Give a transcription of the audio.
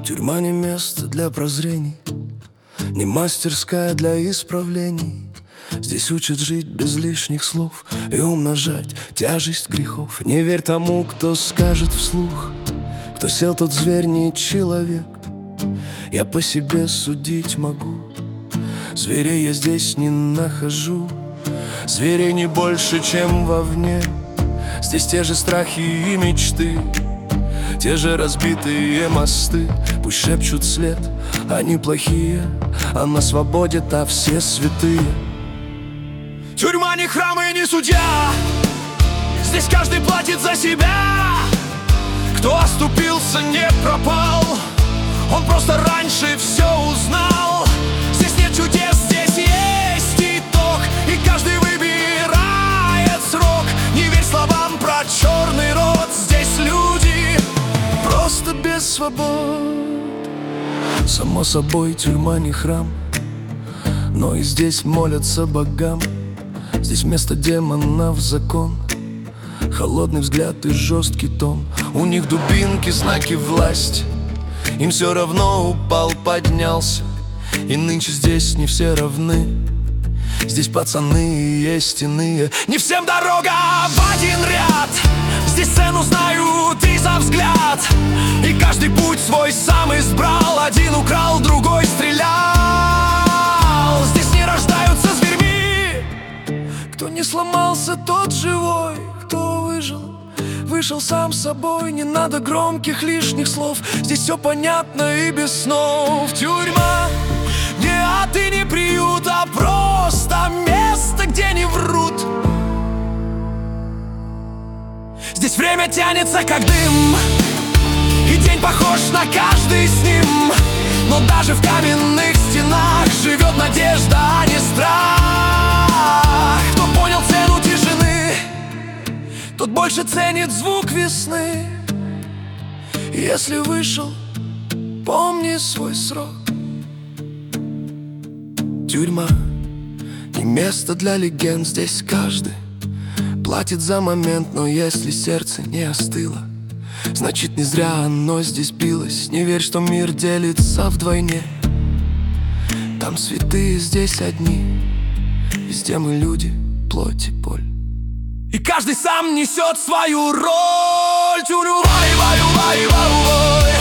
Тюрьма не место для прозрений, не мастерская для исправлений. Здесь учат жить без лишних слов и умножать тяжесть грехов. Не верь тому, кто скажет вслух: кто сел, тот зверь, не человек. Я по себе судить могу, зверей я здесь не нахожу. Зверей не больше, чем вовне. Здесь те же страхи и мечты, те же разбитые мосты. Пусть шепчут след, они плохие, а на свободе-то все святые. Тюрьма не храм и не судья, здесь каждый платит за себя. Кто оступился, не пропал, он просто раньше все узнал. Здесь нет чудес, здесь есть итог, и каждый выбирает срок. Не верь словам про черный рот, здесь люди просто без свобод. Само собой, тюрьма не храм, но и здесь молятся богам. Здесь место демонов закон, холодный взгляд и жесткий тон. У них дубинки, знаки власти, им все равно упал, поднялся. И нынче здесь не все равны, здесь пацаны есть иные. Не всем дорога в один ряд, здесь цену знают и за взгляд. И каждый путь свой сам избрал, один украл, другой стрелял. Здесь не рождаются зверьми, кто не сломался, тот живой. Кто выжил, вышел сам собой. Не надо громких лишних слов, здесь все понятно и без снов. Тюрьма не ад и не приют, а просто место, где не врут. Здесь время тянется как дым, и день похож на каждый с ним. Но даже в каменных стенах живет надежда, а не страх. Кто понял цену тишины, тот больше ценит звук весны. Если вышел, помни свой срок. Тюрьма не место для легенд, здесь каждый платит за момент. Но если сердце не остыло, значит не зря оно здесь билось. Не верь, что мир делится вдвойне, там святые, здесь одни. Везде мы люди, плоть и боль, и каждый сам несет свою роль. Тюрьма,